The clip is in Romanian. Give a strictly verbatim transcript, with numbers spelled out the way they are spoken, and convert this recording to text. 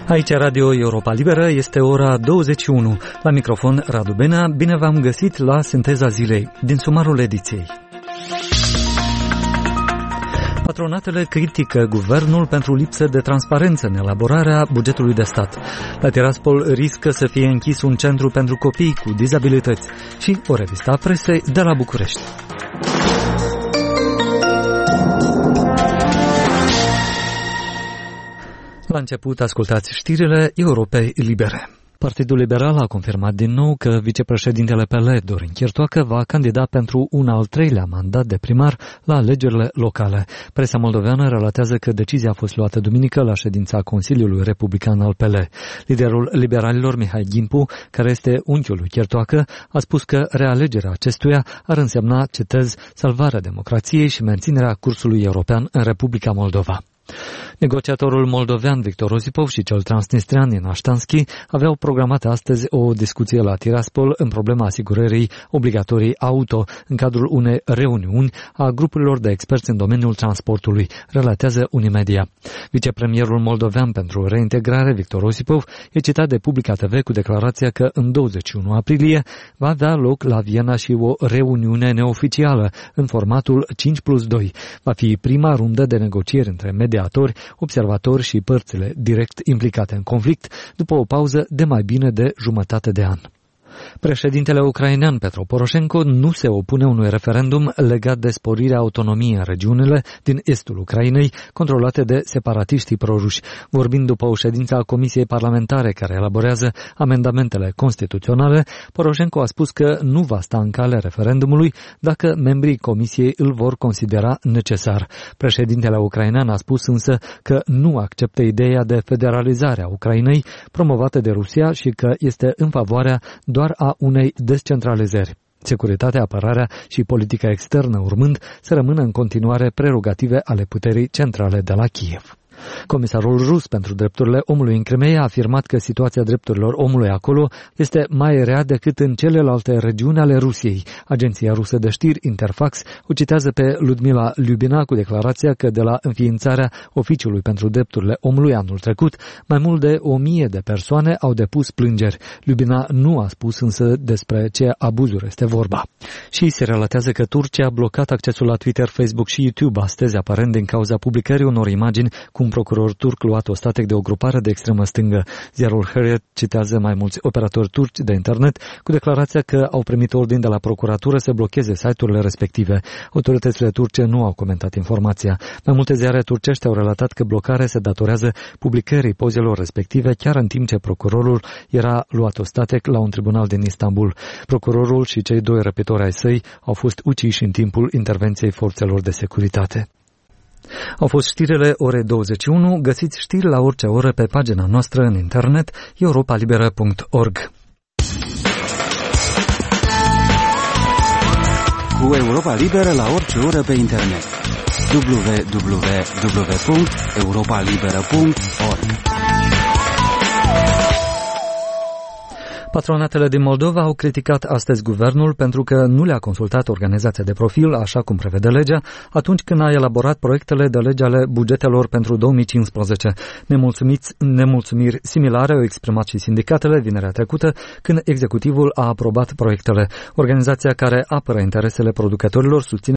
Aici Radio Europa Liberă, este ora douăzeci și unu. La microfon Radu Benea, bine v-am găsit la Sinteza Zilei, din sumarul ediției. Patronatele critică guvernul pentru lipsă de transparență în elaborarea bugetului de stat. La Tiraspol riscă să fie închis un centru pentru copii cu dizabilități și o revistă a presei de la București. La început, ascultați știrile Europei Libere. Partidul Liberal a confirmat din nou că vicepreședintele P L, Dorin Chiertoacă, va candida pentru un al treilea mandat de primar la alegerile locale. Presa moldoveană relatează că decizia a fost luată duminică la ședința Consiliului Republican al P L. Liderul liberalilor, Mihai Ghimpu, care este unchiul lui Chiertoacă, a spus că realegerea acestuia ar însemna, citez, salvarea democrației și menținerea cursului european în Republica Moldova. Negociatorul moldovean Victor Osipov și cel transnistrian Nina Ștanski aveau programat astăzi o discuție la Tiraspol în problema asigurării obligatorii auto în cadrul unei reuniuni a grupurilor de experți în domeniul transportului, relatează Unimedia. Vicepremierul moldovean pentru reintegrare, Victor Osipov, e citat de Publica T V cu declarația că în douăzeci și unu aprilie va avea loc la Viena și o reuniune neoficială în formatul cinci plus doi. Va fi prima rundă de negocieri între mediatori, observatori și părțile direct implicate în conflict, după o pauză de mai bine de jumătate de an. Președintele ucrainean Petro Poroșenko nu se opune unui referendum legat de sporirea autonomiei în regiunile din estul Ucrainei, controlate de separatiștii proruși. Vorbind după o ședință a Comisiei Parlamentare care elaborează amendamentele constituționale, Poroșenko a spus că nu va sta în cale referendumului dacă membrii Comisiei îl vor considera necesar. Președintele ucrainean a spus însă că nu acceptă ideea de federalizare a Ucrainei promovată de Rusia și că este în favoarea doar a unei descentralizări. Securitatea, apărarea și politica externă urmând să rămână în continuare prerogative ale puterii centrale de la Kiev. Comisarul rus pentru drepturile omului în Crimeea a afirmat că situația drepturilor omului acolo este mai rea decât în celelalte regiuni ale Rusiei. Agenția rusă de știri Interfax o citează pe Ludmila Lyubina cu declarația că de la înființarea Oficiului pentru Drepturile Omului anul trecut, mai mult de o mie de persoane au depus plângeri. Lyubina nu a spus însă despre ce abuzuri este vorba. Și se relatează că Turcia a blocat accesul la Twitter, Facebook și YouTube astăzi, aparent din cauza publicării unor imagini cu un procuror turc luat ostatec de o grupare de extremă stângă. Ziarul Hürriyet citează mai mulți operatori turci de internet cu declarația că au primit ordin de la procuratură să blocheze site-urile respective. Autoritățile turce nu au comentat informația. Mai multe ziare turcești au relatat că blocarea se datorează publicării pozelor respective chiar în timp ce procurorul era luat ostatec la un tribunal din Istanbul. Procurorul și cei doi răpitori ai săi au fost uciși în timpul intervenției forțelor de securitate. Au fost știrile orei douăzeci și unu, găsiți știri la orice oră pe pagina noastră în internet europa liberă punct org. Cu Europa Liberă la orice oră pe internet. w w w punct europa liberă punct org. Patronatele din Moldova au criticat astăzi guvernul pentru că nu le-a consultat organizația de profil, așa cum prevede legea, atunci când a elaborat proiectele de lege ale bugetelor pentru două mii cincisprezece. Nemulțumiți, nemulțumiri similare au exprimat și sindicatele vinerea trecută, când executivul a aprobat proiectele. Organizația care apără interesele producătorilor susține